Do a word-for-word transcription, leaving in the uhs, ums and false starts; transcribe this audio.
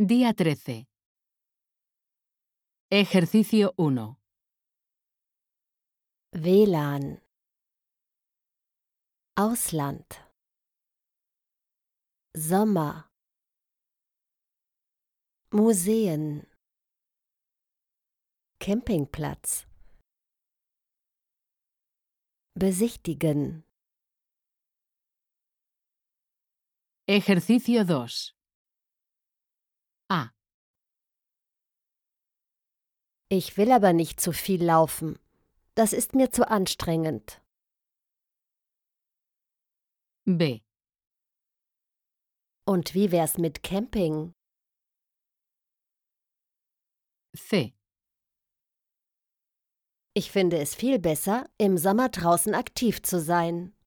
Día trece. Ejercicio uno. W L A N. Ausland. Sommer. Museen. Campingplatz. Besichtigen. Ejercicio dos. A. Ich will aber nicht zu viel laufen. Das ist mir zu anstrengend. B. Und wie wär's mit Camping? C. Ich finde es viel besser, im Sommer draußen aktiv zu sein.